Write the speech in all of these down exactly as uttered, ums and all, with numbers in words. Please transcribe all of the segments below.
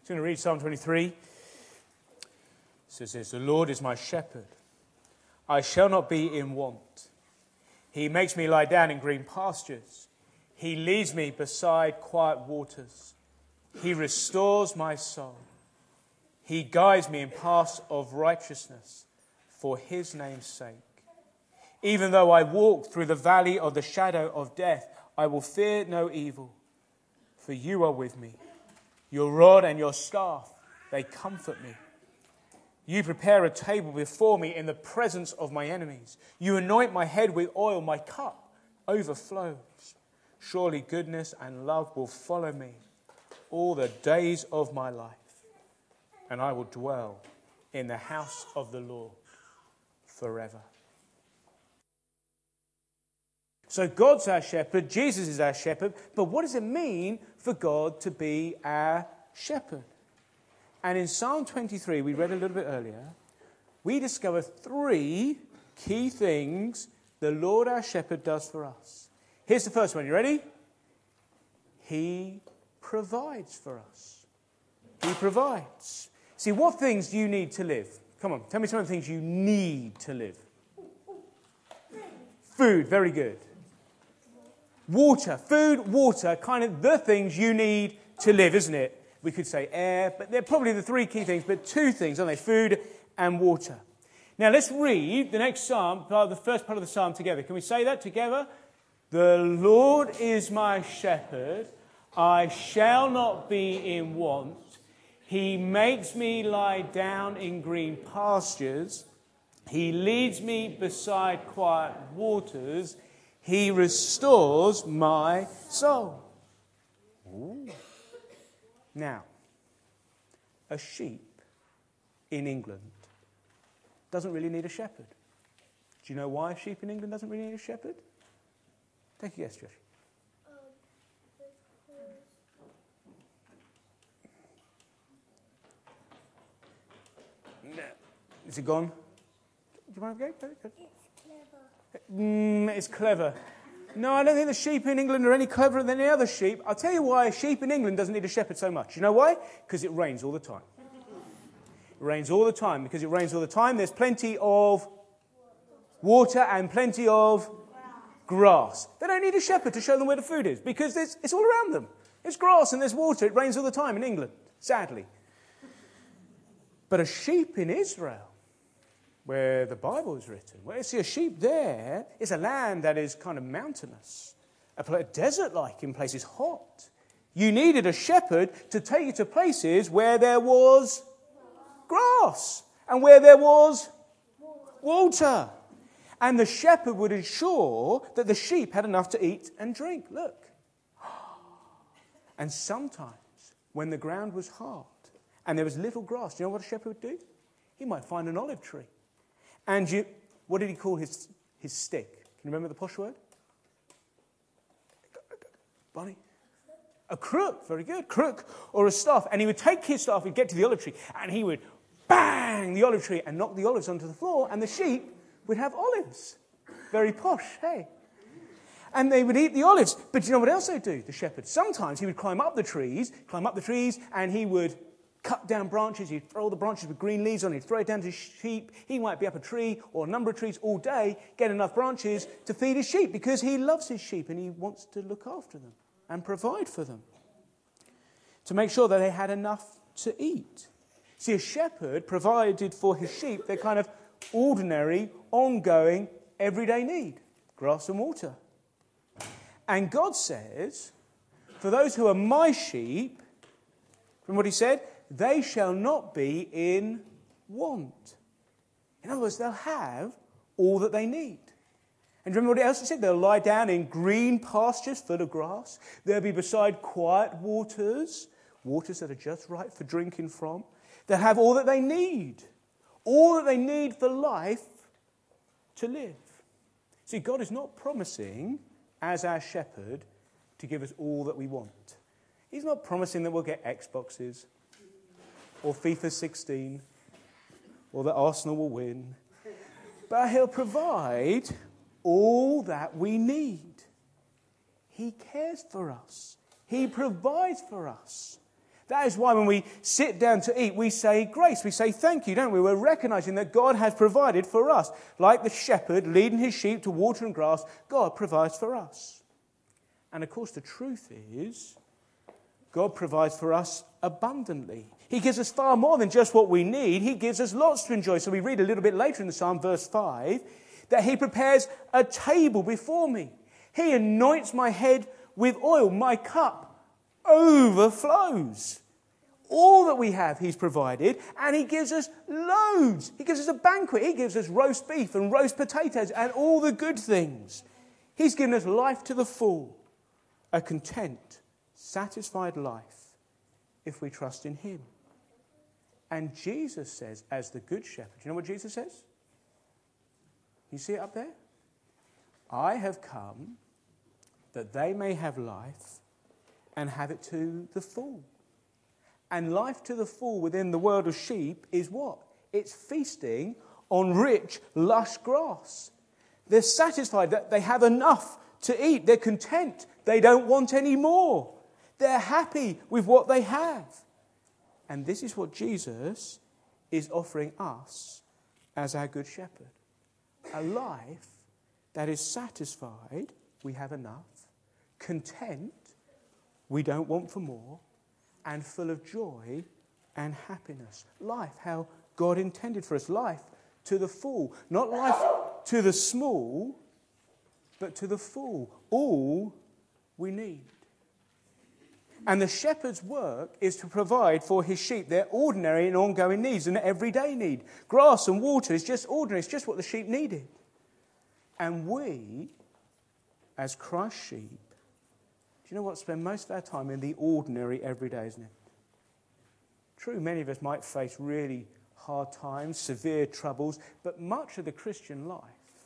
going to read Psalm twenty-three. It says this, "The Lord is my shepherd. I shall not be in want. He makes me lie down in green pastures. He leads me beside quiet waters. He restores my soul. He guides me in paths of righteousness for his name's sake. Even though I walk through the valley of the shadow of death, I will fear no evil, for you are with me. Your rod and your staff, they comfort me. You prepare a table before me in the presence of my enemies. You anoint my head with oil, my cup overflows. Surely goodness and love will follow me all the days of my life, and I will dwell in the house of the Lord forever." So God's our shepherd, Jesus is our shepherd, but what does it mean for God to be our shepherd? And in Psalm twenty-three, we read a little bit earlier, we discover three key things the Lord our shepherd does for us. Here's the first one. You ready? He provides for us. He provides. See, what things do you need to live? Come on, tell me some of the things you need to live. Food, very good. Water, food, water, kind of the things you need to live, isn't it? We could say air, but they're probably the three key things, but two things, aren't they? Food and water. Now let's read the next psalm, the first part of the psalm together. Can we say that together? "The Lord is my shepherd, I shall not be in want. He makes me lie down in green pastures. He leads me beside quiet waters. He restores my soul." Ooh. Now, a sheep in England doesn't really need a shepherd. Do you know why a sheep in England doesn't really need a shepherd? Take a guess, Josh. Um, No. Is it gone? Do you want to go? Go, go. It's clever. Mm, it's clever. No, I don't think the sheep in England are any cleverer than any other sheep. I'll tell you why a sheep in England doesn't need a shepherd so much. You know why? Because it rains all the time. It rains all the time. Because it rains all the time, there's plenty of water and plenty of grass. They don't need a shepherd to show them where the food is because it's all around them. There's grass and there's water. It rains all the time in England, sadly. But a sheep in Israel, where the Bible is written, where you see a sheep there, it's a land that is kind of mountainous, a desert-like in places, hot. You needed a shepherd to take you to places where there was grass and where there was water. And the shepherd would ensure that the sheep had enough to eat and drink. Look. And sometimes, when the ground was hard and there was little grass, do you know what a shepherd would do? He might find an olive tree. And you, what did he call his, his stick? Can you remember the posh word? Bonnie? A crook, very good. Crook or a staff. And he would take his staff, he'd get to the olive tree, and he would bang the olive tree and knock the olives onto the floor, and the sheep would have olives. Very posh, hey? And they would eat the olives. But do you know what else they'd do, the shepherd? Sometimes he would climb up the trees, climb up the trees, and he would cut down branches. He'd throw the branches with green leaves on. He'd throw it down to his sheep. He might be up a tree or a number of trees all day, get enough branches to feed his sheep because he loves his sheep and he wants to look after them and provide for them to make sure that they had enough to eat. See, a shepherd provided for his sheep their kind of ordinary, ongoing, everyday need, grass and water. And God says, for those who are my sheep, from what he said, they shall not be in want. In other words, they'll have all that they need. And remember what else he said? They'll lie down in green pastures full of grass. They'll be beside quiet waters, waters that are just right for drinking from. They'll have all that they need. All that they need for life to live. See, God is not promising, as our shepherd, to give us all that we want. He's not promising that we'll get Xboxes or FIFA sixteen or that Arsenal will win. But he'll provide all that we need. He cares for us. He provides for us. That is why when we sit down to eat, we say grace. We say thank you, don't we? We're recognizing that God has provided for us. Like the shepherd leading his sheep to water and grass, God provides for us. And of course, the truth is, God provides for us abundantly. He gives us far more than just what we need. He gives us lots to enjoy. So we read a little bit later in the Psalm, verse five, that he prepares a table before me. He anoints my head with oil. My cup overflows. All that we have, he's provided, and he gives us loads. He gives us a banquet. He gives us roast beef and roast potatoes and all the good things. He's given us life to the full, a content, satisfied life if we trust in him. And Jesus says, as the good shepherd, do you know what Jesus says? You see it up there? I have come that they may have life and have it to the full. And life to the full within the world of sheep is what? It's feasting on rich, lush grass. They're satisfied that they have enough to eat. They're content. They don't want any more. They're happy with what they have. And this is what Jesus is offering us as our good shepherd. A life that is satisfied, we have enough, content, we don't want for more, and full of joy and happiness. Life, how God intended for us. Life to the full. Not life to the small, but to the full. All we need. And the shepherd's work is to provide for his sheep their ordinary and ongoing needs and everyday need. Grass and water is just ordinary. It's just what the sheep needed. And we, as Christ's sheep, do you know what? Spend most of our time in the ordinary everyday, isn't it? True, many of us might face really hard times, severe troubles, but much of the Christian life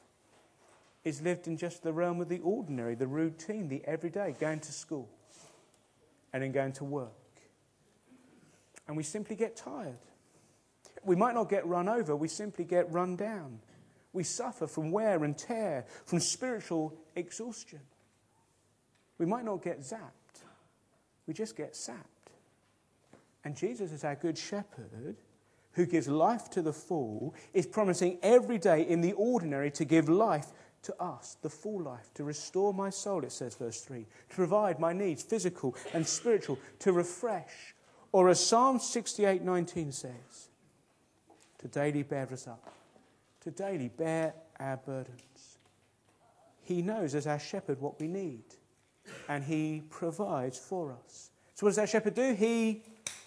is lived in just the realm of the ordinary, the routine, the everyday, going to school and then going to work. And we simply get tired. We might not get run over, we simply get run down. We suffer from wear and tear, from spiritual exhaustion. We might not get zapped. We just get sapped. And Jesus, as our good shepherd, who gives life to the full, is promising every day in the ordinary to give life to us, the full life, to restore my soul, it says, verse three, to provide my needs, physical and spiritual, to refresh. Or as Psalm sixty-eight nineteen says, to daily bear us up, to daily bear our burdens. He knows as our shepherd what we need. And he provides for us. So what does our shepherd do? He...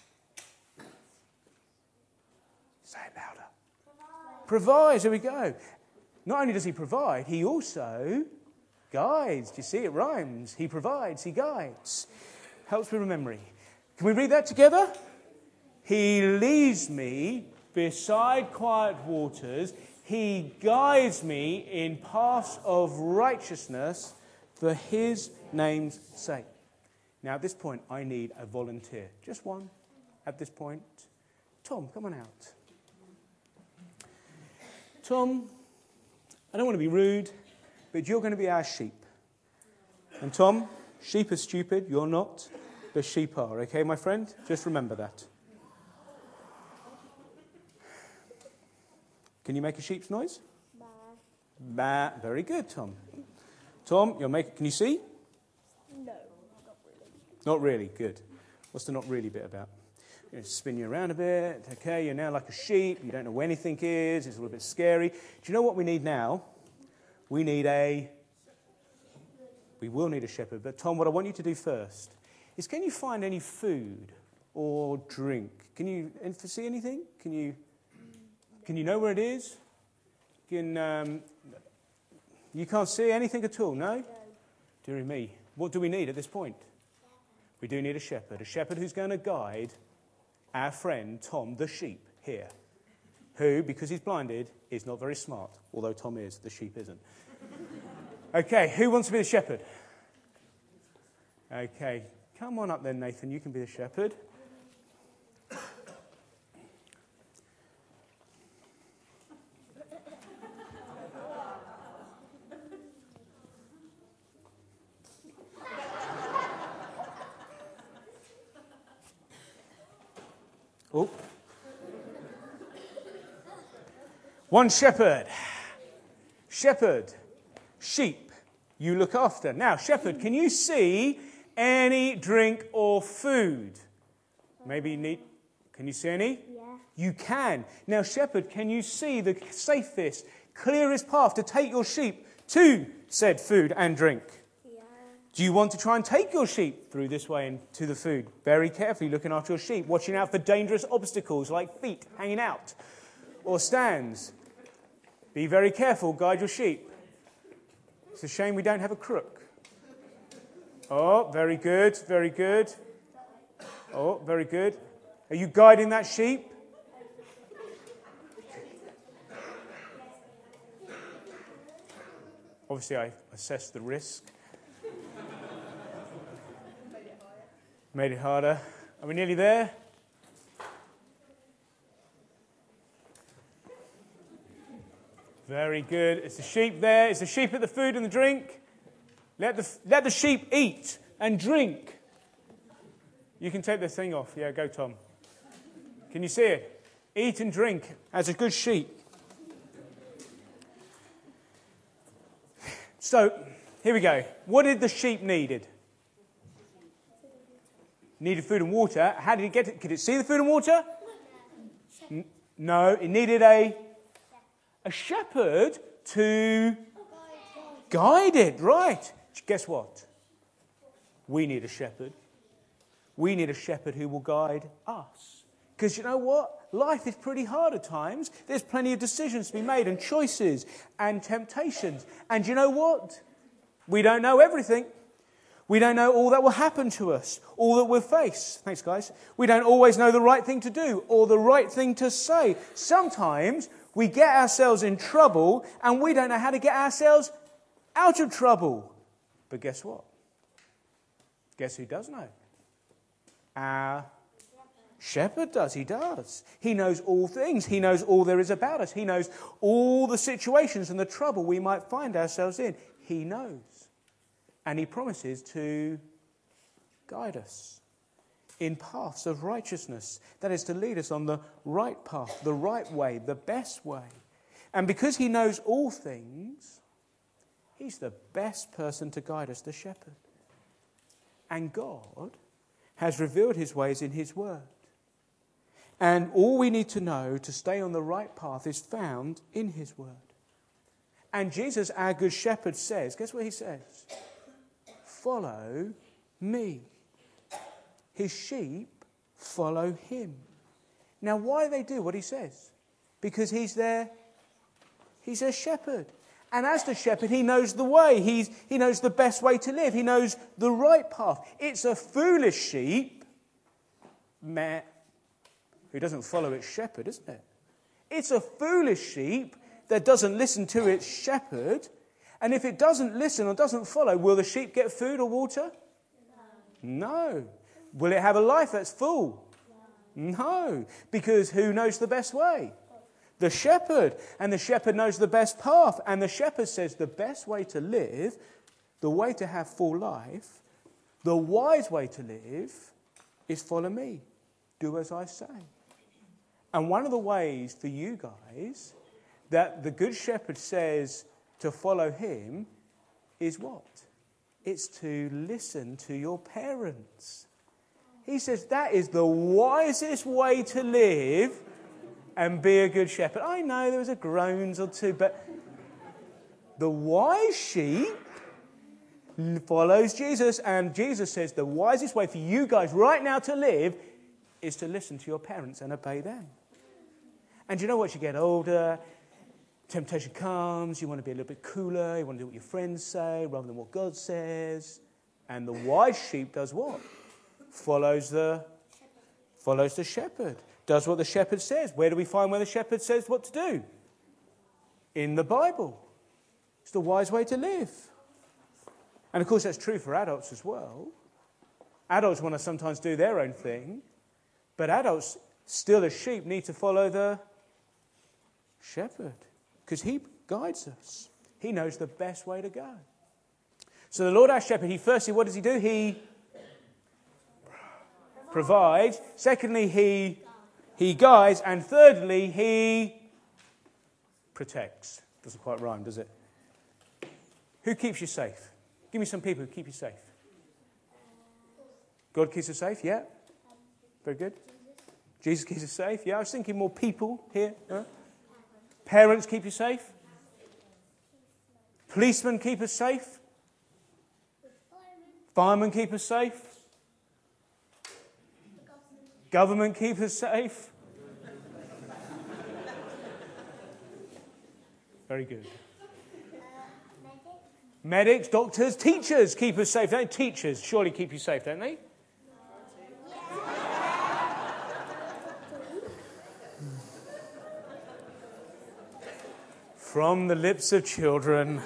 Say it louder. Provides. Provides, here we go. Not only does he provide, he also guides. Do you see? It rhymes. He provides, he guides. Helps with memory. Can we read that together? He leads me beside quiet waters. He guides me in paths of righteousness for his name's sake. Now, at this point, I need a volunteer. Just one at this point. Tom, come on out. Tom, I don't want to be rude, but you're going to be our sheep. And Tom, sheep are stupid, you're not, but sheep are. Okay, my friend? Just remember that. Can you make a sheep's noise? Bah. Bah. Very good, Tom. Tom, you're making. Can you see? No, not really. Not really. Good. What's the not really bit about? You're going to spin you around a bit. Okay, you're now like a sheep. You don't know where anything is. It's a little bit scary. Do you know what we need now? We need a... We will need a shepherd. But Tom, what I want you to do first is, can you find any food or drink? Can you see anything? Can you... Can you know where it is? Can... Um, You can't see anything at all, no? No. Dear me, what do we need at this point? We do need a shepherd, a shepherd who's going to guide our friend Tom, the sheep, here, who, because he's blinded, is not very smart, although Tom is, the sheep isn't. Okay, who wants to be the shepherd? Okay, come on up then, Nathan, you can be the shepherd. Oh. One shepherd. Shepherd. Sheep you look after. Now, shepherd, can you see any drink or food? Maybe you need... Can you see any? Yeah. You can. Now, shepherd, can you see the safest, clearest path to take your sheep to said food and drink? Yeah. Do you want to try and take your sheep through this way and to the food? Very carefully looking after your sheep, watching out for dangerous obstacles like feet hanging out or stands. Be very careful, guide your sheep. It's a shame we don't have a crook. Oh, very good, very good. Oh, very good. Are you guiding that sheep? Obviously, I assessed the risk. Made it harder. Are we nearly there? Very good. It's the sheep there. It's the sheep at the food and the drink. Let the, let the sheep eat and drink. You can take the thing off. Yeah, go, Tom. Can you see it? Eat and drink as a good sheep. So, here we go. What did the sheep needed? Needed food and water. How did it get it? Could it see the food and water? N- no, it needed a, a shepherd to guide it. Right. Guess what? We need a shepherd. We need a shepherd who will guide us. Because you know what? Life is pretty hard at times. There's plenty of decisions to be made and choices and temptations. And you know what? We don't know everything. We don't know all that will happen to us, all that we'll face. Thanks, guys. We don't always know the right thing to do or the right thing to say. Sometimes we get ourselves in trouble and we don't know how to get ourselves out of trouble. But guess what? Guess who does know? Our shepherd does. He does. He knows all things. He knows all there is about us. He knows all the situations and the trouble we might find ourselves in. He knows. And he promises to guide us in paths of righteousness. That is, to lead us on the right path, the right way, the best way. And because he knows all things, he's the best person to guide us, the shepherd. And God has revealed his ways in his word. And all we need to know to stay on the right path is found in his word. And Jesus, our good shepherd, says, guess what he says? Follow me. His sheep follow him. Now, why do they do what he says? Because he's their, he's their shepherd. And as the shepherd, he knows the way. He's, he knows the best way to live. He knows the right path. It's a foolish sheep, meh, who doesn't follow its shepherd, isn't it? It's a foolish sheep that doesn't listen to its shepherd. And if it doesn't listen or doesn't follow, will the sheep get food or water? No. No. Will it have a life that's full? No. No. Because who knows the best way? The shepherd. And the shepherd knows the best path. And the shepherd says the best way to live, the way to have full life, the wise way to live is follow me. Do as I say. And one of the ways for you guys that the good shepherd says to follow him is what? It's to listen to your parents. He says that is the wisest way to live and be a good shepherd. I know there was a groans or two, but the wise sheep follows Jesus, and Jesus says the wisest way for you guys right now to live is to listen to your parents and obey them. And you know what? You get older, temptation comes, you want to be a little bit cooler, you want to do what your friends say rather than what God says. And the wise sheep does what? Follows the, follows the shepherd. Does what the shepherd says. Where do we find where the shepherd says what to do? In the Bible. It's the wise way to live. And of course that's true for adults as well. Adults want to sometimes do their own thing, but adults, still as sheep, need to follow the shepherd because he guides us. He knows the best way to go. So the Lord our shepherd, he firstly, what does he do? He provides. Secondly, he he guides, and thirdly, he protects. Doesn't quite rhyme, does it? Who keeps you safe? Give me some people who keep you safe. God keeps us safe, yeah? Very good. Jesus keeps us safe, yeah? I was thinking more people here. Huh? Parents keep you safe. Policemen keep us safe. Firemen keep us safe. Government keep us safe. Very good. Medics, doctors, teachers keep us safe. Don't teachers surely keep you safe, don't they? From the lips of children.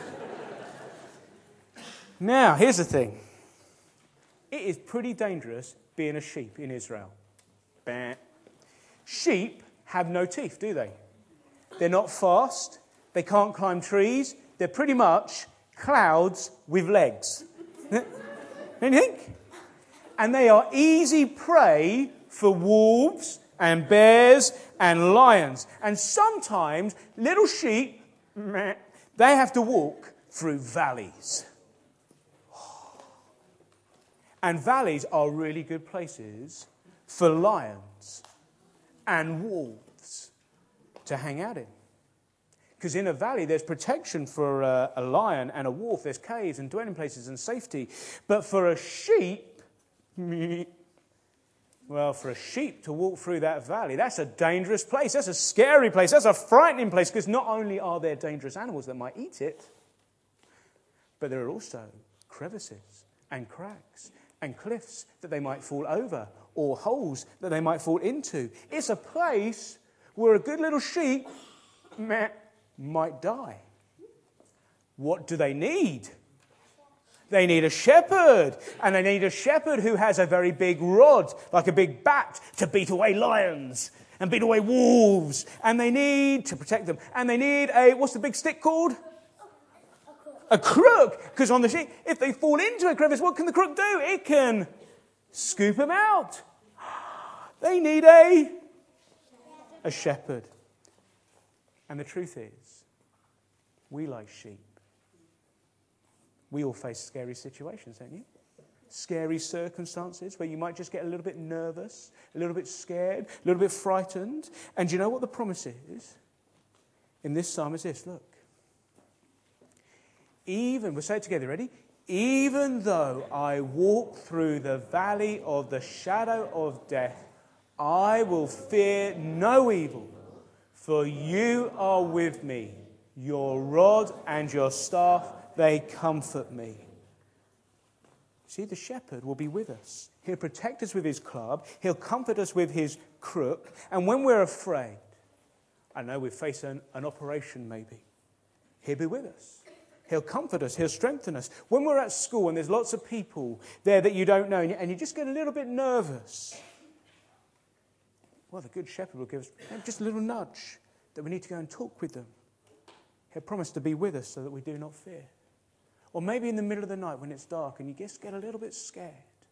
Now, here's the thing. It is pretty dangerous being a sheep in Israel. Bah. Sheep have no teeth, do they? They're not fast. They can't climb trees. They're pretty much clouds with legs. Don't you think? And they are easy prey for wolves and bears and lions. And sometimes little sheep, they have to walk through valleys. And valleys are really good places for lions and wolves to hang out in. Because in a valley, there's protection for a, a lion and a wolf. There's caves and dwelling places and safety. But for a sheep, well, for a sheep to walk through that valley, that's a dangerous place. That's a scary place. That's a frightening place. Because not only are there dangerous animals that might eat it, but there are also crevices and cracks and cliffs that they might fall over, or holes that they might fall into. It's a place where a good little sheep meh, might die. What do they need? They need a shepherd, and they need a shepherd who has a very big rod, like a big bat, to beat away lions and beat away wolves. And they need to protect them. And they need a, what's the big stick called? A crook. Because on the sheep, if they fall into a crevice, what can the crook do? It can scoop them out. They need a, a shepherd. And the truth is, we like sheep. We all face scary situations, don't you? Scary circumstances where you might just get a little bit nervous, a little bit scared, a little bit frightened. And do you know what the promise is? In this psalm is this, look. Even, we'll say it together, ready? Even though I walk through the valley of the shadow of death, I will fear no evil, for you are with me. Your rod and your staff, they comfort me. See, the shepherd will be with us. He'll protect us with his club. He'll comfort us with his crook. And when we're afraid, I know we face an, an operation maybe, he'll be with us. He'll comfort us. He'll strengthen us. When we're at school and there's lots of people there that you don't know and you just get a little bit nervous, well, the Good Shepherd will give us just a little nudge that we need to go and talk with them. He'll promise to be with us so that we do not fear. Or maybe in the middle of the night when it's dark and you just get a little bit scared,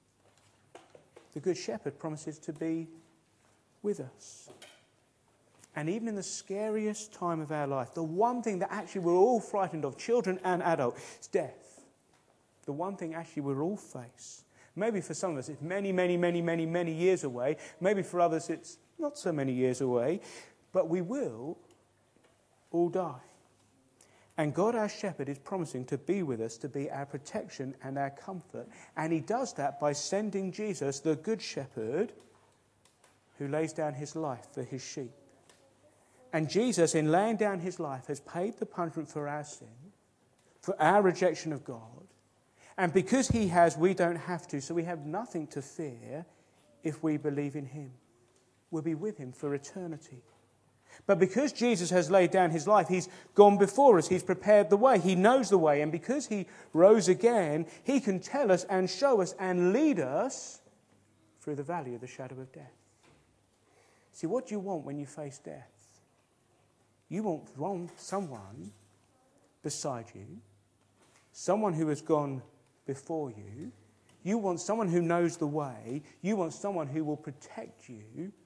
the Good Shepherd promises to be with us. And even in the scariest time of our life, the one thing that actually we're all frightened of, children and adults, is death. The one thing actually we're all face. Maybe for some of us it's many, many, many, many, many years away. Maybe for others it's not so many years away. But we will all die. And God, our shepherd, is promising to be with us, to be our protection and our comfort. And he does that by sending Jesus, the Good Shepherd, who lays down his life for his sheep. And Jesus, in laying down his life, has paid the punishment for our sin, for our rejection of God. And because he has, we don't have to. So we have nothing to fear if we believe in him. We'll be with him for eternity. But because Jesus has laid down his life, he's gone before us. He's prepared the way. He knows the way. And because he rose again, he can tell us and show us and lead us through the valley of the shadow of death. See, what do you want when you face death? You want, want someone beside you, someone who has gone before you. You want someone who knows the way. You want someone who will protect you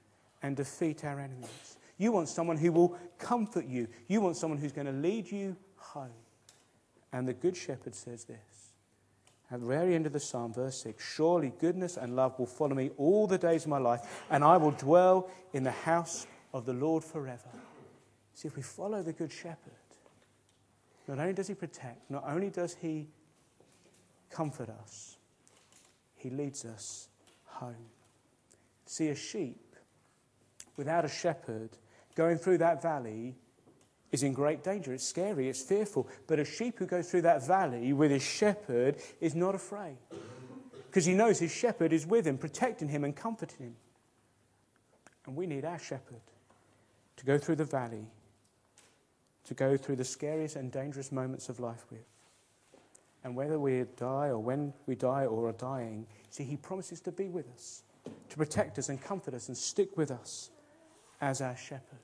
and defeat our enemies. You want someone who will comfort you. You want someone who's going to lead you home. And the Good Shepherd says this. At the very end of the psalm, verse six, surely goodness and love will follow me all the days of my life, and I will dwell in the house of the Lord forever. See, if we follow the Good Shepherd, not only does he protect, not only does he comfort us, he leads us home. See, a sheep without a shepherd going through that valley is in great danger. It's scary, it's fearful. But a sheep who goes through that valley with his shepherd is not afraid, because he knows his shepherd is with him, protecting him and comforting him. And we need our shepherd to go through the valley, to go through the scariest and dangerous moments of life with. And whether we die or when we die or are dying, see, he promises to be with us, to protect us and comfort us and stick with us as our shepherd.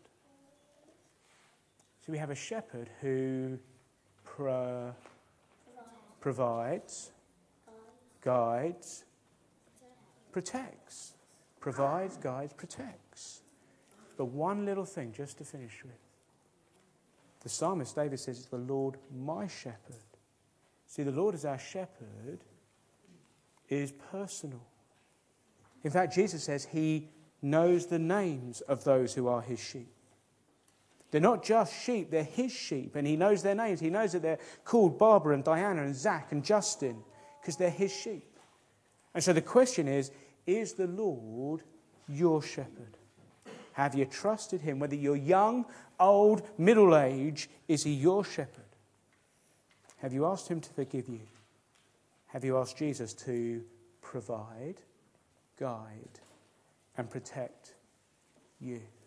So we have a shepherd who pro- provides, guides, protects. Provides, guides, protects. But one little thing just to finish with. The psalmist David says, it's the Lord my shepherd. See, the Lord as our shepherd is personal. In fact, Jesus says he knows the names of those who are his sheep. They're not just sheep, they're his sheep, and he knows their names. He knows that they're called Barbara and Diana and Zach and Justin because they're his sheep. And so the question is, is the Lord your shepherd? Have you trusted him? Whether you're young, old, middle-aged, is he your shepherd? Have you asked him to forgive you? Have you asked Jesus to provide, guide, and protect you?